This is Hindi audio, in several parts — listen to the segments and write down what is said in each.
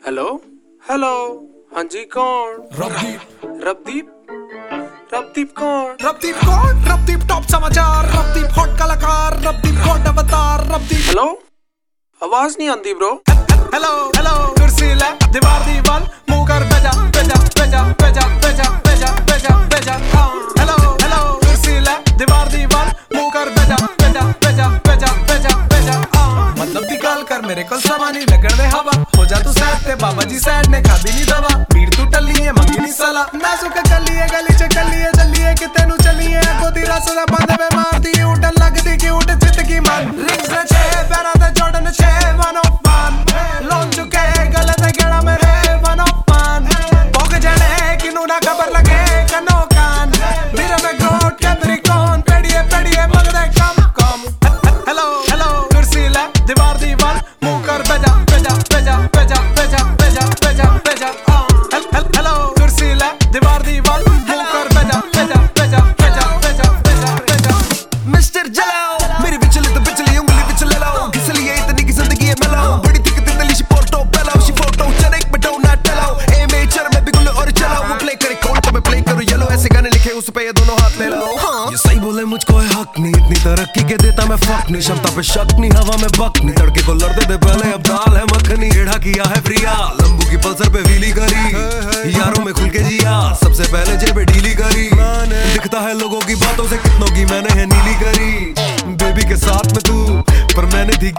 हेलो हेलो, हाँ जी कौन? रबदीप रबदीप रबदीप कौन? रबदीप कौन? रबदीप टॉप समाचार, रबदीप हॉट कलाकार, रबदीप गॉड अवतार, रबदीप। हेलो, आवाज नहीं आती ब्रो। हेलो हेलो, कुर्सी ले दीवार दीवार, मुंह कर बेजा बेजा बेजा बेजा बेजा बेजा बेजा बेजा। हेलो हेलो, कुर्सी ले दीवार दीवार, मुंह कर बेजा बेजा बेजा बेजा बेजा बेजा। मतलब दी गल कर मेरे को समानी लगन दे हवा, हो जा तू सैड ते बाबा जी सैड ने खादी नहीं दवा। भीड़ तू टल्ली है मंगी नहीं साला, नाजुक गली है गली च गली है जल्ली है कि तेनू चली है अगो तेरा सदा बंद में मारती उठ लगदी कि उठ जित की मन। रिंग्स ने छे पैरा ते जॉर्डन छे 101 लॉन्च चुके गलत है गेड़ा मेरे 101 भोग जड़े किनू ना खबर लगे कनो कान मेरे में ग्रोट कैबरी कौन पेड़िए पेड़िए मगदे कम कम। हेलो हेलो, कुर्सी ले दीवार दीवार, मुंह कर बेजा बेजा बेजा बेजा बेजा बेजा बेजा बेजा। हेलो कुर्सी ले दीवार दीवार, मुंह कर बेजा बेजा बेजा बेजा बेजा बेजा बेजा। मिस्टर जलाओ मेरी बिचली तो बिचली उंगली बिच ले लो, घिसली है इतनी की जिंदगी है मेलो, बड़ी दिक्कत तितली शी फोटो पेलो शी फोटो चने एक बटो ना टेलो ए मेचर में बिगुल और चलाओ वो प्ले करे कौन तो मैं प्ले करूं येलो ऐसे गाने लिखे उस पे ये दोनों हाथ ले लो। ये सही बोले मुझको है हक नहीं, इतनी तरक्की के देता मैं फक नहीं, क्षमता पे शक नहीं हवा में बक नहीं, तड़के को लड़ दे पहले अब दाल है मखनी, टेढ़ा किया है प्रिया लंबू की पल्सर पे व्हीली करी, यारों में खुल के जिया सबसे पहले जेब डीली करी, दिखता है लोगों की बातों से कितनों की मैंने है नीली करी, बेबी के साथ में तू पर मैंने थी।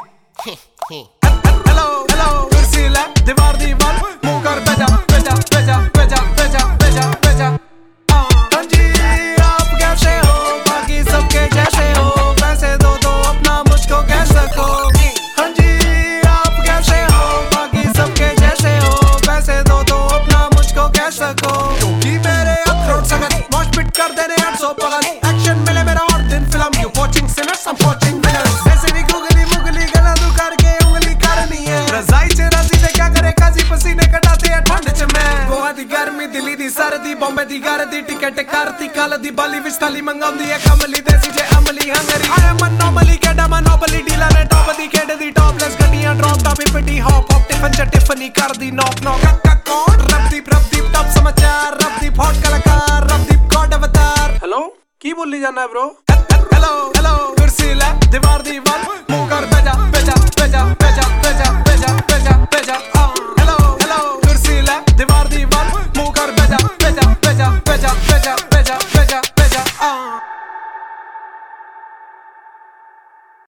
हेलो हेलो, कुर्सी ले दीवार दीवार, मुंह कर बेजा बेजा बेजा बेजा बेजा बेजा बेजा। हाँ जी आप कैसे हो, बाकी सबके जैसे हो, पैसे दो दो अपना मुझको कह सको। हाँ जी आप कैसे हो, बाकी सबके जैसे हो, पैसे दो दो अपना मुझको कह सको। क्योंकि मेरे अखरोट सगत वॉच पिट कर देने 800 पगल, एक्शन मिले मेरा और दिन film you watching sinners I am watching winners. ऐसे भी गुगली मुगली गला दू करके उंगली करनी है, रजाई च राजी ते क्या करे काजी पसीने कटाते हैं ठंड च मैं। गोवा दी गर्मी दिल्ली दी सर्दी बॉम्बे दी गर्दी, टिकट करती कल दी बाली विच थाली मंगाउंदी है कमली देसी जे अमली हंगरी। आई एम अनोमली केडा मनोबली डीलर ने टॉप दी केड दी टॉपलेस गड्डियां ड्रॉप टॉप पिटी हॉप हॉप टिफन च टिफनी कर दी नॉक नॉक। कौन? रबदीप रबदीप टॉप समाचार, रबदीप हॉट कलाकार, रबदीप गॉड अवतार। हेलो, की बोली जाना है ब्रो? हेलो हेलो, कुर्सी ले दीवार दीवार, मुंह कर